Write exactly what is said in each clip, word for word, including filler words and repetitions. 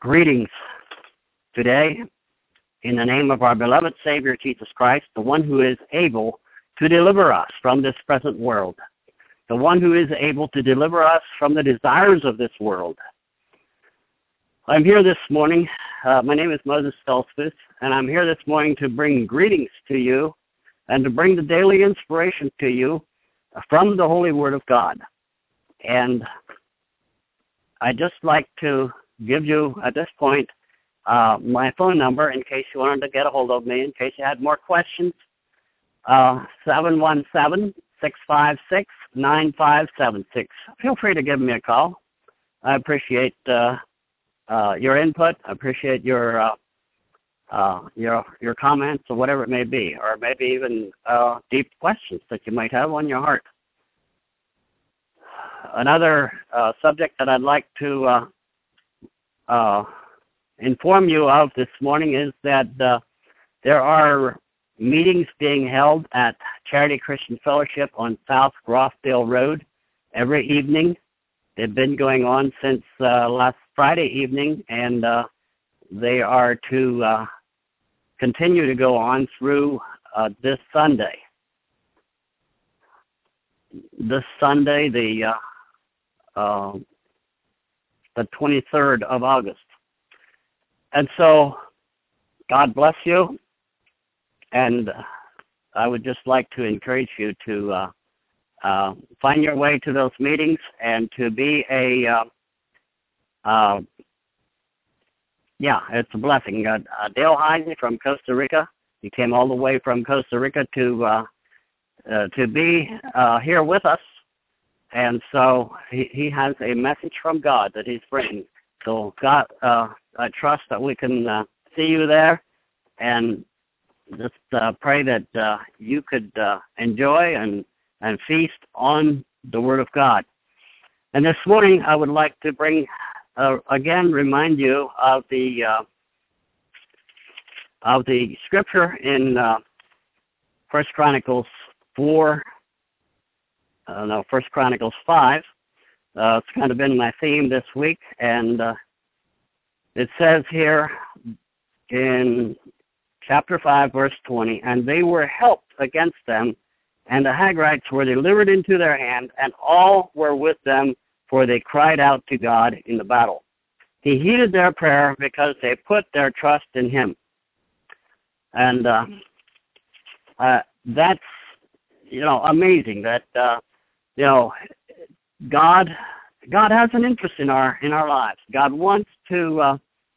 Greetings today in the name of our beloved Savior, Jesus Christ, the one who is able to deliver us from this present world, the one who is able to deliver us from the desires of this world. I'm here this morning. Uh, my name is Moses Stoltzfus, and I'm here this morning to bring greetings to you and to bring the daily inspiration to you from the Holy Word of God. And I'd just like to give you, at this point, uh, my phone number in case you wanted to get a hold of me, in case you had more questions, uh, seven one seven, six five six, nine five seven six. Feel free to give me a call. I appreciate uh, uh, your input. I appreciate your uh, uh, your your comments or whatever it may be, or maybe even uh, deep questions that you might have on your heart. Another uh, subject that I'd like to uh, uh, inform you of this morning is that uh, there are meetings being held at Charity Christian Fellowship on South Grothdale Road every evening. They've been going on since uh, last Friday evening, and uh, they are to uh, continue to go on through uh, this Sunday. This Sunday, the uh, uh, the twenty-third of August. And so, God bless you, and I would just like to encourage you to uh, uh, find your way to those meetings and to be a, uh, uh, yeah, it's a blessing. Uh, uh, Dale Heisey from Costa Rica, he came all the way from Costa Rica to uh, uh, to be uh, here with us. And so he, he has a message from God that he's bringing. So God, uh, I trust that we can uh, see you there, and just uh, pray that uh, you could uh, enjoy and, and feast on the Word of God. And this morning I would like to bring, uh, again, remind you of the uh, of the scripture in uh, First Chronicles four. Uh, no, First Chronicles five. Uh, it's kind of been my theme this week, and uh, it says here in chapter five, verse twenty, and they were helped against them, and the Hagrites were delivered into their hand, and all were with them, for they cried out to God in the battle. He heeded their prayer because they put their trust in Him. And uh, uh, that's, you know, amazing that, uh, you know, God, God has an interest in our in our lives. God wants to uh,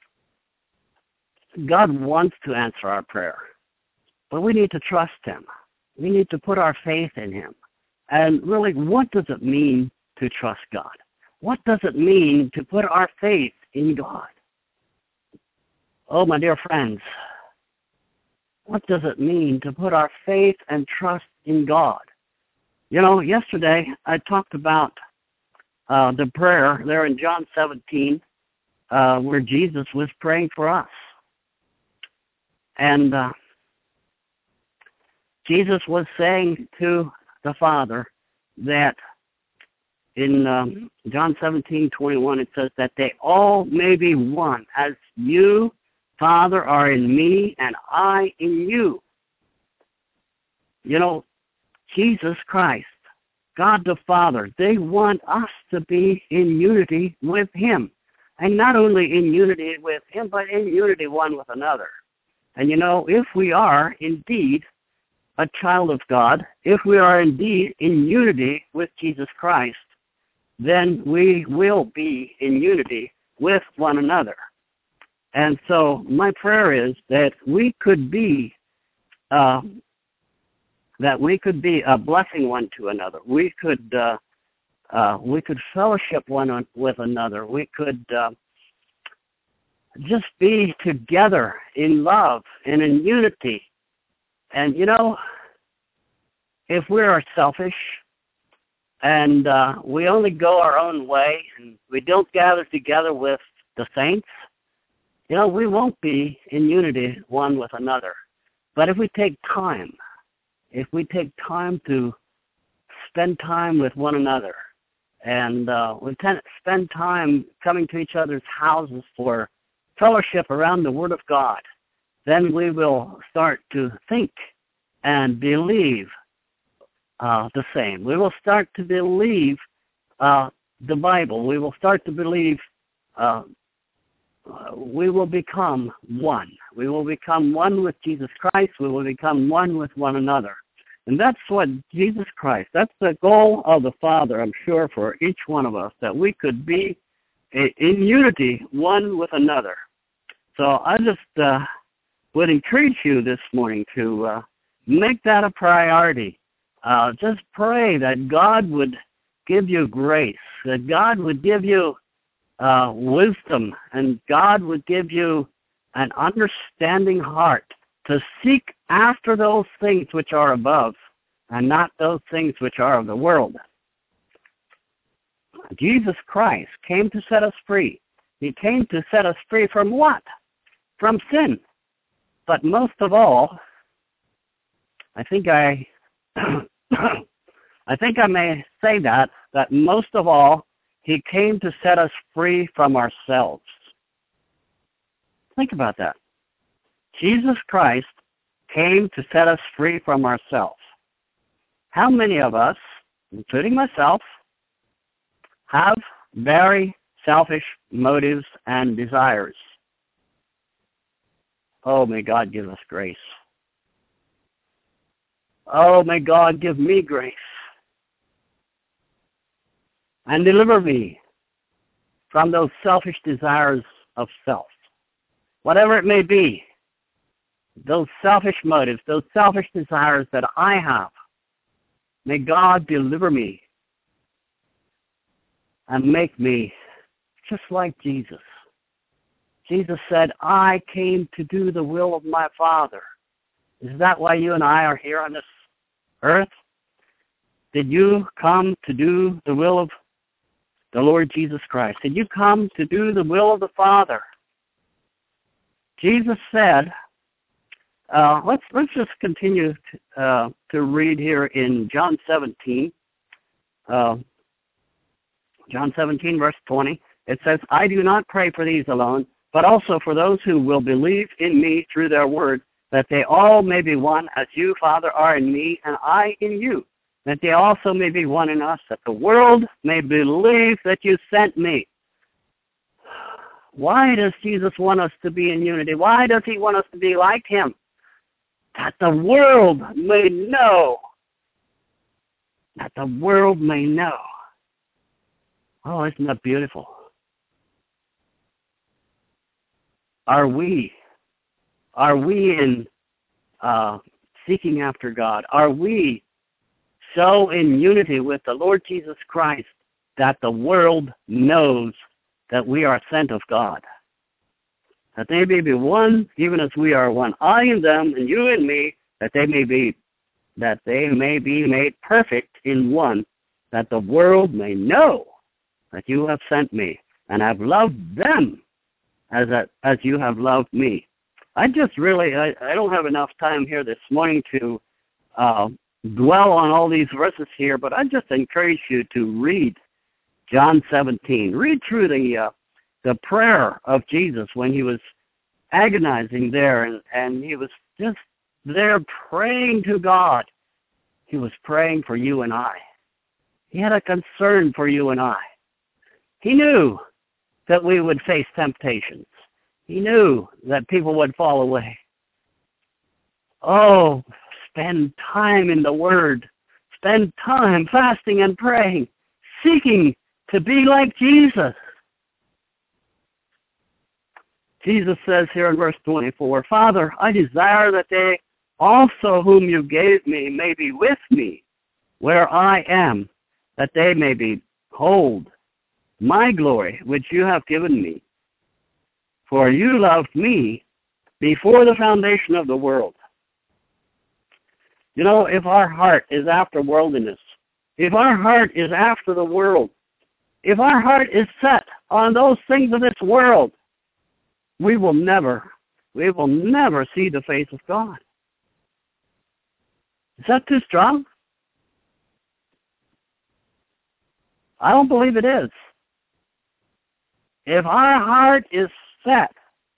God wants to answer our prayer, but we need to trust Him. We need to put our faith in Him. And really, what does it mean to trust God? What does it mean to put our faith in God? Oh, my dear friends, what does it mean to put our faith and trust in God? You know, yesterday I talked about uh, the prayer there in John seventeen, uh, where Jesus was praying for us. And uh, Jesus was saying to the Father that in um, John seventeen twenty-one, it says that they all may be one, as you, Father, are in me and I in you. You know, Jesus Christ, God the Father, they want us to be in unity with Him. And not only in unity with Him, but in unity one with another. And you know, if we are indeed a child of God, if we are indeed in unity with Jesus Christ, then we will be in unity with one another. And so my prayer is that we could be uh, that we could be a blessing one to another. We could uh, uh, we could fellowship one on, with another. We could uh, just be together in love and in unity. And you know, if we are selfish and uh, we only go our own way and we don't gather together with the saints, you know, we won't be in unity one with another. But if we take time, if we take time to spend time with one another, and uh, we tend to spend time coming to each other's houses for fellowship around the Word of God, then we will start to think and believe uh, the same. We will start to believe uh, the Bible. We will start to believe, uh, we will become one. We will become one with Jesus Christ. We will become one with one another. And that's what Jesus Christ, that's the goal of the Father, I'm sure, for each one of us, that we could be in unity one with another. So I just uh, would encourage you this morning to uh, make that a priority. Uh, just pray that God would give you grace, that God would give you uh, wisdom, and God would give you an understanding heart to seek after those things which are above and not those things which are of the world. Jesus Christ came to set us free. He came to set us free from what? From sin. But most of all, I think I, I think I may say that, that most of all, He came to set us free from ourselves. Think about that. Jesus Christ came to set us free from ourselves. How many of us, including myself, have very selfish motives and desires? Oh, may God give us grace. Oh, may God give me grace and deliver me from those selfish desires of self. Whatever it may be, those selfish motives, those selfish desires that I have, may God deliver me and make me just like Jesus. Jesus said, I came to do the will of my Father. Is that why you and I are here on this earth? Did you come to do the will of the Lord Jesus Christ? Did you come to do the will of the Father? Jesus said, uh, let's let's just continue to, uh, to read here in John seventeen. Uh, John seventeen, verse twenty. It says, I do not pray for these alone, but also for those who will believe in me through their word, that they all may be one, as you, Father, are in me, and I in you, that they also may be one in us, that the world may believe that you sent me. Why does Jesus want us to be in unity? Why does he want us to be like him? That the world may know. That the world may know. Oh, isn't that beautiful? Are we, are we in uh, seeking after God? Are we so in unity with the Lord Jesus Christ that the world knows that we are sent of God? That they may be one, even as we are one. I in them, and you in me, that they may be, that they may be made perfect in one, that the world may know that you have sent me, and have loved them as a, as you have loved me. I just really, I, I don't have enough time here this morning to uh, dwell on all these verses here, but I just encourage you to read John seventeen. Read through the uh, the prayer of Jesus when he was agonizing there, and, and he was just there praying to God. He was praying for you and I. He had a concern for you and I. He knew that we would face temptations. He knew that people would fall away. Oh, spend time in the Word. Spend time fasting and praying, seeking to be like Jesus. Jesus says here in verse twenty-four, Father, I desire that they also whom you gave me may be with me where I am, that they may behold my glory, which you have given me. For you loved me before the foundation of the world. You know, if our heart is after worldliness, if our heart is after the world, if our heart is set on those things of this world, we will never, we will never see the face of God. Is that too strong? I don't believe it is. If our heart is set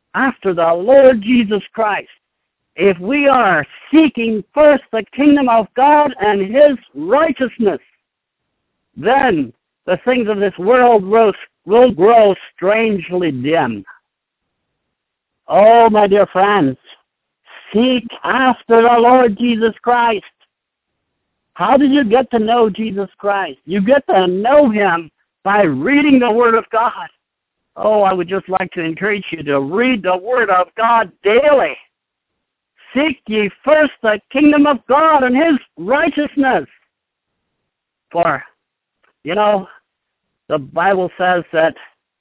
after the Lord Jesus Christ, if we are seeking first the kingdom of God and His righteousness, then the things of this world will grow strangely dim. Oh, my dear friends, seek after the Lord Jesus Christ. How did you get to know Jesus Christ? You get to know Him by reading the Word of God. Oh, I would just like to encourage you to read the Word of God daily. Seek ye first the kingdom of God and His righteousness. For, you know, the Bible says that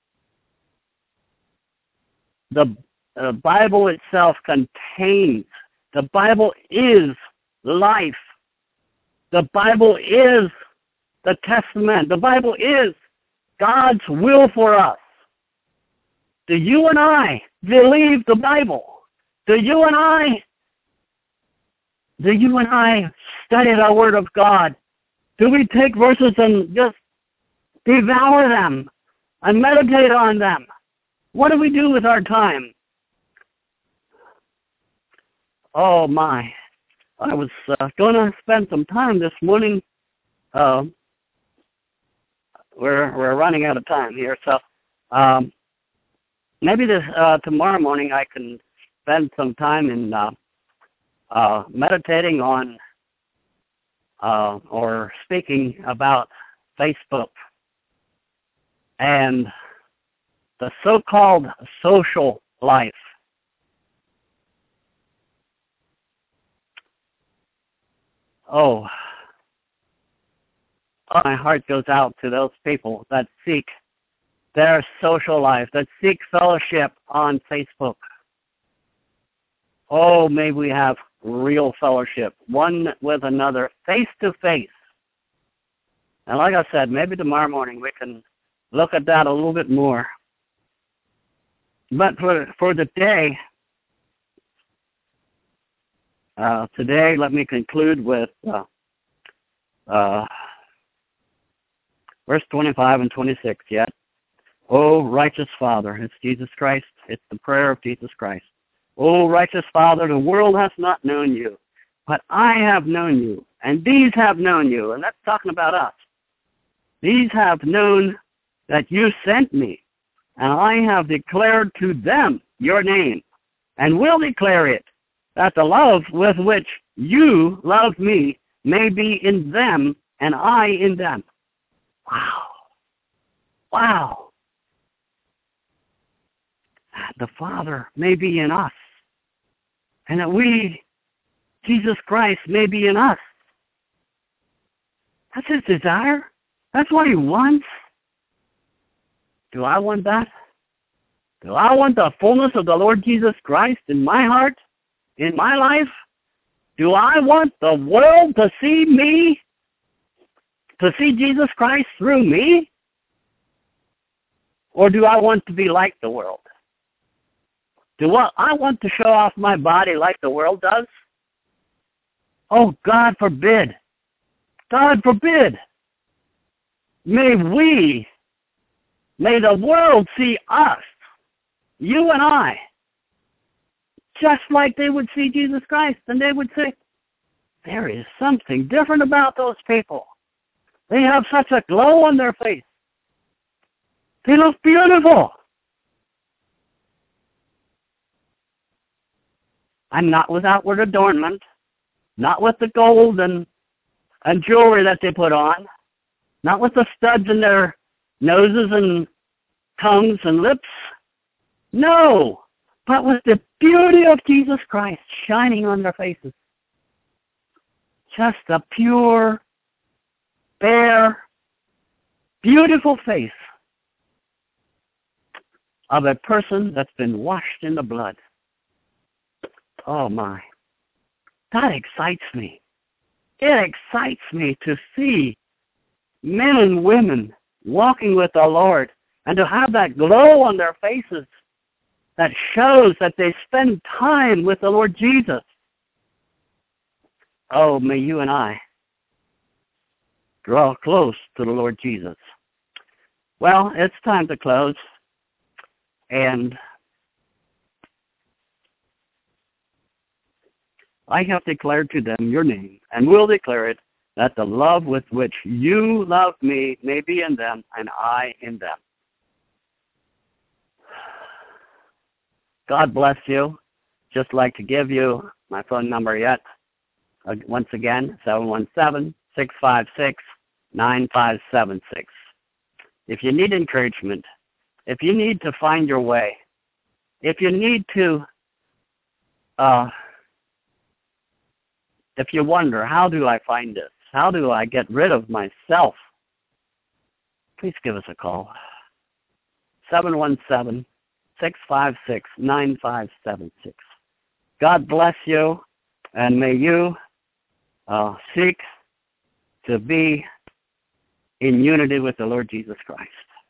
the uh, Bible itself contains, the Bible is life. The Bible is the Testament. The Bible is God's will for us. Do you and I believe the Bible? Do you and I, do you and I study the Word of God? Do we take verses and just devour them and meditate on them? What do we do with our time? Oh my. I was uh, going to spend some time this morning. Uh, we're we're running out of time here, so um, maybe this uh, tomorrow morning I can spend some time in uh, uh, meditating on uh, or speaking about Facebook and the so-called social life. Oh, oh, my heart goes out to those people that seek their social life, that seek fellowship on Facebook. Oh, may we have real fellowship, one with another, face to face. And like I said, maybe tomorrow morning we can look at that a little bit more. But for for the day, Uh, today, let me conclude with uh, uh, verse twenty-five and twenty-six yet. O righteous Father, it's Jesus Christ, it's the prayer of Jesus Christ. O righteous Father, the world has not known you, but I have known you, and these have known you, and that's talking about us. These have known that you sent me, and I have declared to them your name, and will declare it, that the love with which you love me may be in them and I in them. Wow. Wow. The Father may be in us, and that we, Jesus Christ, may be in us. That's His desire. That's what He wants. Do I want that? Do I want the fullness of the Lord Jesus Christ in my heart? In my life? Do I want the world to see me, to see Jesus Christ through me? Or do I want to be like the world? Do I want to show off my body like the world does? Oh, God forbid. God forbid. May we, may the world see us, you and I, just like they would see Jesus Christ, and they would say, there is something different about those people. They have such a glow on their face. They look beautiful. And not with outward adornment, not with the gold and, and jewelry that they put on, not with the studs in their noses and tongues and lips. No, but with the beauty of Jesus Christ shining on their faces. Just a pure, bare, beautiful face of a person that's been washed in the blood. Oh my, that excites me. It excites me to see men and women walking with the Lord and to have that glow on their faces that shows that they spend time with the Lord Jesus. Oh, may you and I draw close to the Lord Jesus. Well, it's time to close. And I have declared to them your name, and will declare it, that the love with which you love me may be in them, and I in them. God bless you. Just like to give you my phone number yet. Uh, once again, seven one seven, six five six, nine five seven six. If you need encouragement, if you need to find your way, if you need to, uh, if you wonder, how do I find this? How do I get rid of myself? Please give us a call. seven one seven, six five six, nine five seven six. God bless you, and may you uh, seek to be in unity with the Lord Jesus Christ.